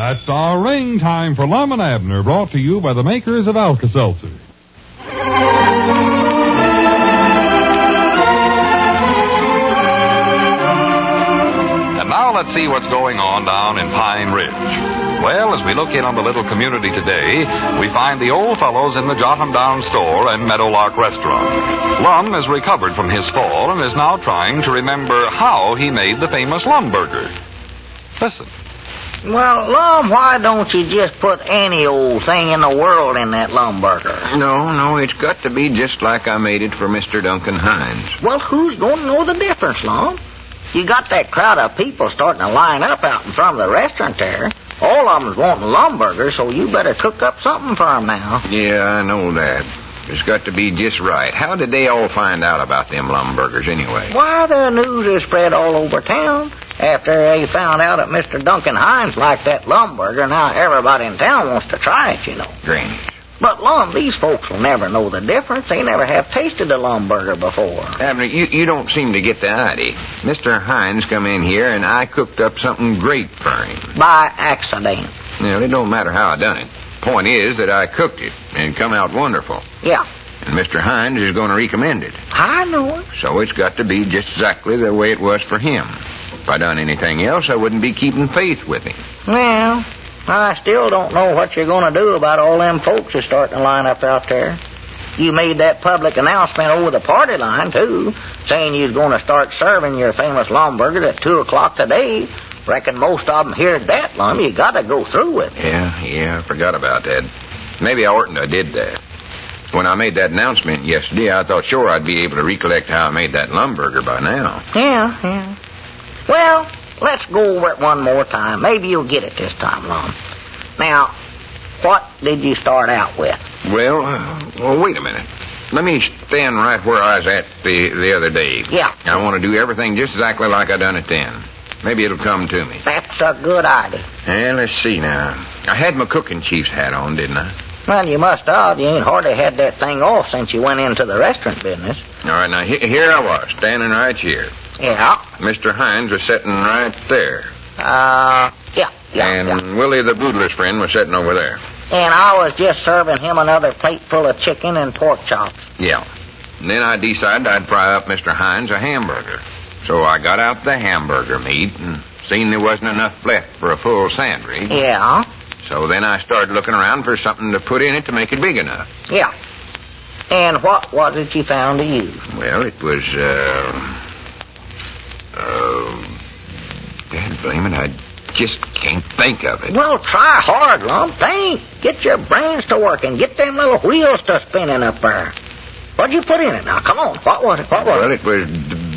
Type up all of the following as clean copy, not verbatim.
That's our ring time for Lum and Abner, brought to you by the makers of Alka-Seltzer. And now let's see what's going on down in Pine Ridge. Well, as we look in on the little community today, we find the old fellows in the Jotham Down store and Meadowlark restaurant. Lum has recovered from his fall and is now trying to remember how he made the famous Lumburger. Listen. Well, Lum, why don't you just put any old thing in the world in that Lumburger? No, it's got to be just like I made it for Mr. Duncan Hines. Well, who's going to know the difference, Lum? You got that crowd of people starting to line up out in front of the restaurant there. All of them's wanting Lumburger, so you better cook up something for them now. Yeah, I know that. It's got to be just right. How did they all find out about them Lumburgers anyway? Why, the news is spread all over town. After they found out that Mr. Duncan Hines liked that Lumburger, now everybody in town wants to try it, you know. Drainage. But, Lum, these folks will never know the difference. They never have tasted a Lumburger before. Abner, you don't seem to get the idea. Mr. Hines come in here, and I cooked up something great for him. By accident. Well, it don't matter how I done it. Point is that I cooked it, and it come out wonderful. Yeah. And Mr. Hines is going to recommend it. I know it. So it's got to be just exactly the way it was for him. If I done anything else, I wouldn't be keeping faith with him. Well, I still don't know what you're going to do about all them folks who starting to line up out there. You made that public announcement over the party line, too, saying you was going to start serving your famous Lumburger at 2 o'clock today. Reckon most of them heard that, Lum. You got to go through with it. Yeah, I forgot about that. Maybe I oughtn't have did that. When I made that announcement yesterday, I thought sure I'd be able to recollect how I made that Lumburger by now. Yeah. Well, let's go over it one more time. Maybe you'll get it this time, Lum. Now, what did you start out with? Well, wait a minute. Let me stand right where I was at the other day. Yeah. I want to do everything just exactly like I done it then. Maybe it'll come to me. That's a good idea. Well, let's see now. I had my cooking chief's hat on, didn't I? Well, you must have. You ain't hardly had that thing off since you went into the restaurant business. All right, now, here I was, standing right here. Yeah. Mr. Hines was sitting right there. Yeah. And Willie the Boodler's friend was sitting over there. And I was just serving him another plate full of chicken and pork chops. Yeah. And then I decided I'd fry up Mr. Hines a hamburger. So I got out the hamburger meat and seen there wasn't enough left for a full sandwich. Yeah. So then I started looking around for something to put in it to make it big enough. Yeah. And what was it you found to use? Well, it was, God blame it, I just can't think of it. Well, try hard, Lum. Think. Get your brains to working. Get them little wheels to spinning up there. What'd you put in it now? Come on. What was it? Well, it was...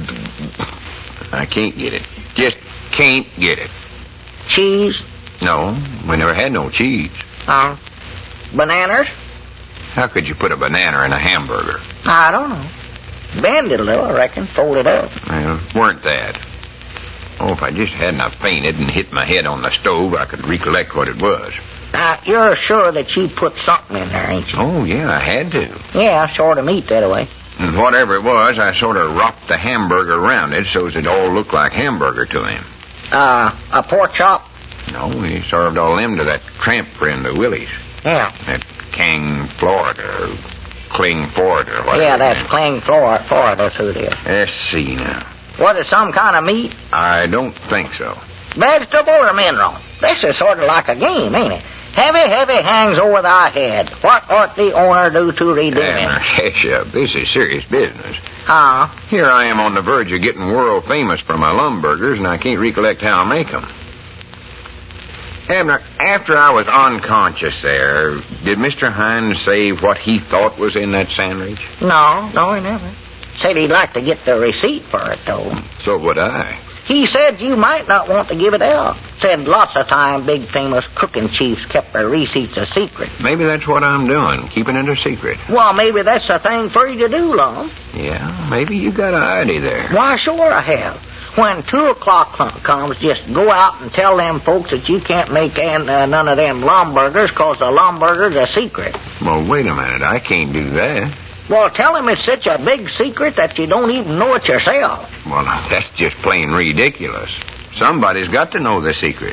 I can't get it. Just can't get it. Cheese? No, we never had no cheese. Bananas? How could you put a banana in a hamburger? I don't know. Bend it a little, I reckon. Fold it up. Well, weren't that. Oh, if I just hadn't have fainted and hit my head on the stove, I could recollect what it was. Now, you're sure that you put something in there, ain't you? Oh, yeah, I had to. Yeah, sort of meat that way. And whatever it was, I sort of wrapped the hamburger around it so it all looked like hamburger to him. A pork chop? No, he served all them to that tramp friend of Willie's. Yeah. That King Florida, or Kling Florida, or whatever. Yeah, that's Kling Florida, that's who it is. Let's see now. Was it some kind of meat? I don't think so. Vegetable or mineral? This is sort of like a game, ain't it? Heavy hangs over thy head. What ought the owner do to redeem it? This is serious business. Huh? Here I am on the verge of getting world famous for my Lumburgers, and I can't recollect how I make them. Abner, after I was unconscious there, did Mr. Hines say what he thought was in that sandwich? No, he never. Said he'd like to get the receipt for it, though. So would I. He said you might not want to give it out. Said lots of time big famous cooking chiefs kept their receipts a secret. Maybe that's what I'm doing, keeping it a secret. Well, maybe that's the thing for you to do, Lum. Yeah, maybe you got an idea there. Why, sure I have. When 2 o'clock comes, just go out and tell them folks that you can't make none of them Lumburgers because the Lumburger's a secret. Well, wait a minute. I can't do that. Well, tell them it's such a big secret that you don't even know it yourself. Well, that's just plain ridiculous. Somebody's got to know the secret.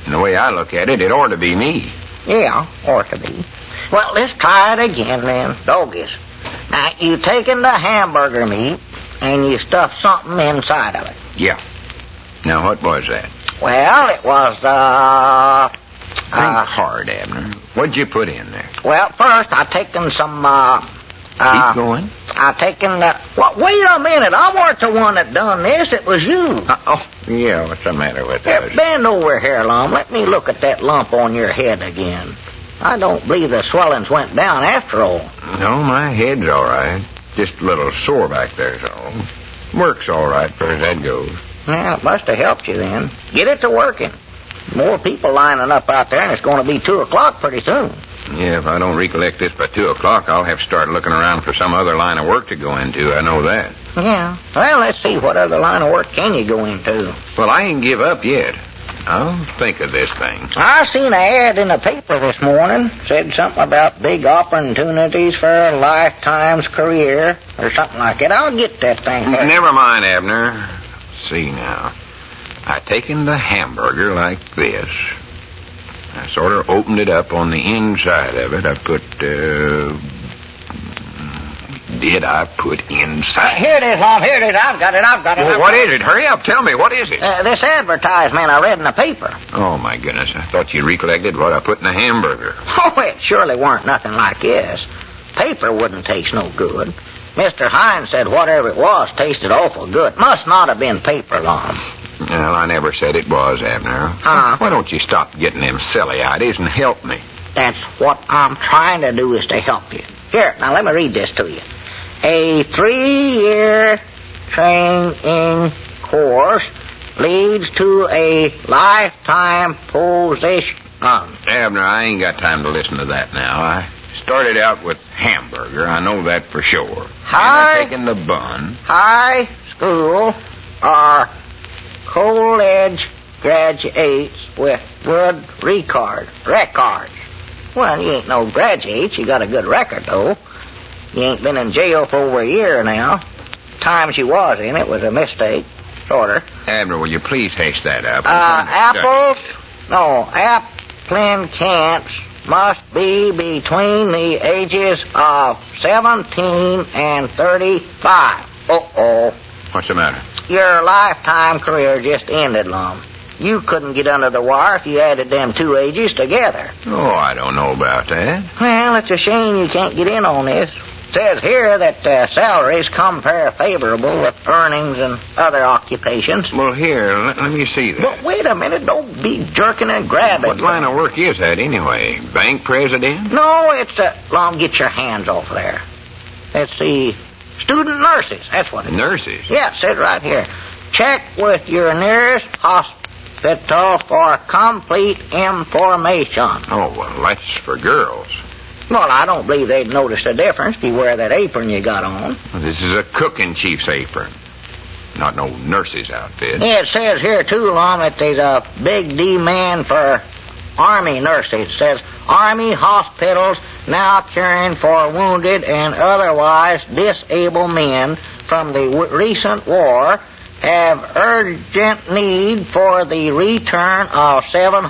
And the way I look at it, it ought to be me. Yeah, ought to be. Well, let's try it again then. Doggies. Now, you taken the hamburger meat and you stuffed something inside of it. Yeah. Now, what was that? Well, it was, Think hard, Abner. What'd you put in there? Well, first I taken some, Keep going. I taken the... Well, wait a minute. I weren't the one that done this. It was you. Yeah, what's the matter with Here, us? bend over here, Lum. Let me look at that lump on your head again. I don't believe the swellings went down after all. No, my head's all right. Just a little sore back there's all. Works all right for as that goes. Well, it must have helped you then. Get it to working. More people lining up out there, and it's going to be 2 o'clock pretty soon. Yeah, if I don't recollect this by 2 o'clock, I'll have to start looking around for some other line of work to go into. I know that. Yeah. Well, let's see. What other line of work can you go into? Well, I ain't give up yet. I'll think of this thing. I seen an ad in the paper this morning. Said something about big opportunities for a lifetime's career or something like that. I'll get that thing. Never mind, Abner. Let's see now. I taken the hamburger like this. I sort of opened it up on the inside of it. I put, did I put inside? Here it is, Lum. Here it is. I've got it. Well, what is it? Hurry up. Tell me. What is it? This advertisement I read in the paper. Oh, my goodness. I thought you recollected what I put in the hamburger. Oh, it surely weren't nothing like this. Paper wouldn't taste no good. Mr. Hines said whatever it was tasted awful good. Must not have been paper, Lum. Well, I never said it was, Abner. Why don't you stop getting them silly ideas and help me? That's what I'm trying to do, is to help you. Here, now let me read this to you. A 3-year training course leads to a lifetime position. Abner, I ain't got time to listen to that now. I started out with hamburger. I know that for sure. High, and taking the bun. High school or college graduates with good records. Well, you ain't no graduate. You got a good record, though. You ain't been in jail for over a year now. Times you was in, it was a mistake, sorta. Abner, will you please haste that up? Applicants must be between the ages of 17 and 35. Uh-oh. What's the matter? Your lifetime career just ended, Lum. You couldn't get under the wire if you added them 2 ages together. Oh, I don't know about that. Well, it's a shame you can't get in on this. It says here that salaries compare favorable with earnings and other occupations. Well, here, let me see that. But wait a minute, don't be jerking and grabbing. What line of work is that, anyway? Bank president? No, it's Lum, get your hands off there. Let's see. Student nurses, that's what it is. Nurses? Yeah, it says right here. Check with your nearest hospital for complete information. Oh, well, that's for girls. Well, I don't believe they'd notice the difference if you wear that apron you got on. Well, this is a cooking chief's apron. Not no nurse's outfit. Yeah, it says here, too, Lum, that there's a big demand for Army nurses. It says Army hospitals now caring for wounded and otherwise disabled men from the recent war have urgent need for the return of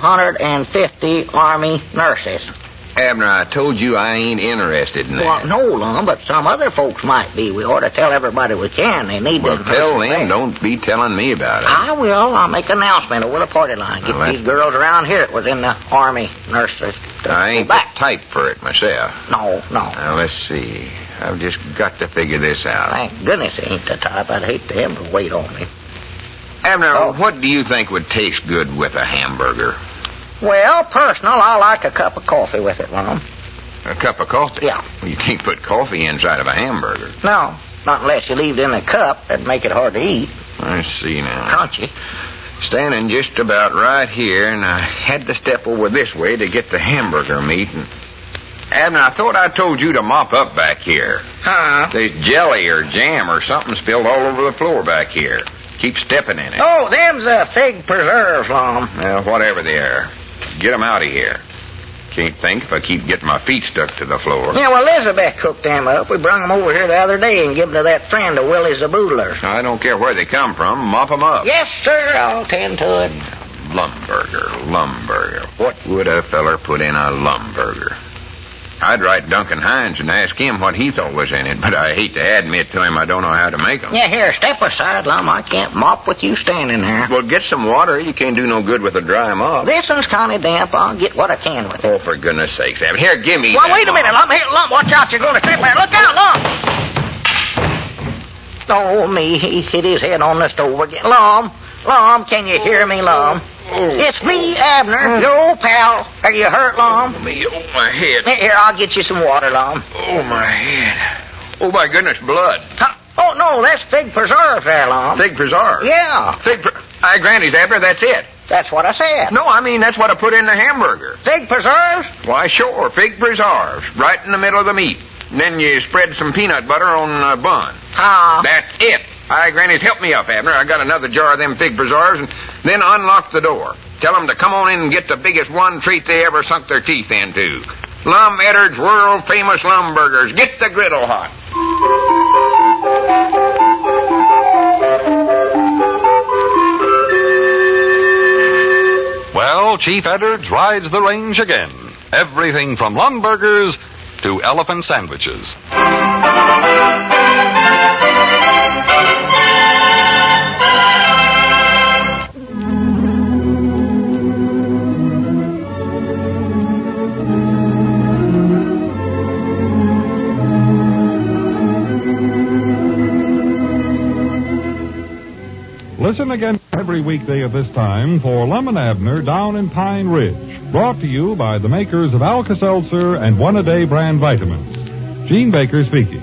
750 Army nurses. Abner, I told you I ain't interested in that. Well, no, Lum, but some other folks might be. We ought to tell everybody we can. They need Well, them. tell them. Don't be telling me about it. I will. I'll make an announcement over the party line. Get these girls around here that was in the Army nurses. I ain't the type for it myself. No. Now, let's see. I've just got to figure this out. Thank goodness he ain't the type. I'd hate to have to wait on me. Abner, what do you think would taste good with a hamburger? Well, personal, I like a cup of coffee with it, Lum. A cup of coffee? Yeah. Well, you can't put coffee inside of a hamburger. No, not unless you leave it in a cup. That'd make it hard to eat. Let's see now. Crunchy. Standing just about right here, and I had to step over this way to get the hamburger meat. And Abner, I thought I told you to mop up back here. Huh? There's jelly or jam or something spilled all over the floor back here. Keep stepping in it. Oh, them's fig preserves, Lum. Well, whatever they are. Get them out of here. Can't think if I keep getting my feet stuck to the floor. Yeah, well, Elizabeth cooked them up. We brung them over here the other day and give them to that friend of Willie's the Boodler. I don't care where they come from. Mop them up. Yes, sir. I'll tend to it. Lumburger. What would a feller put in a Lumburger? I'd write Duncan Hines and ask him what he thought was in it, but I hate to admit to him I don't know how to make them. Yeah, here, step aside, Lum. I can't mop with you standing there. Well, get some water. You can't do no good with a dry mop. This one's kind of damp. I'll get what I can with it. Oh, for goodness sakes, Abby. Here, give me Well, that wait a minute, Lum. Here, Lum, watch out. You're going to trip there. Look out, Lum. Oh, me. He hit his head on the stove again. Lum, can you hear me, Lum? Oh. It's me, Abner, your old pal. Are you hurt, Lum? Me, my head. Here, I'll get you some water, Lum. Oh, my head. Oh, my goodness, blood. Huh? Oh, no, that's fig preserves there, Lum. Fig preserve? Yeah. Hi, Granny's, Abner, that's it. That's what I said. No, I mean, that's what I put in the hamburger. Fig preserves? Why, sure, fig preserves, right in the middle of the meat. Then you spread some peanut butter on a bun. That's it. Hi, Granny's, help me up, Abner. I got another jar of them fig preserves, and then unlock the door. Tell them to come on in and get the biggest one treat they ever sunk their teeth into. Lum Eddard's world-famous Lumburgers. Get the griddle hot. Well, Chief Edwards rides the range again. Everything from Lumburgers to elephant sandwiches. Listen again every weekday at this time for Lum and Abner Down in Pine Ridge. Brought to you by the makers of Alka-Seltzer and One-A-Day brand vitamins. Gene Baker speaking.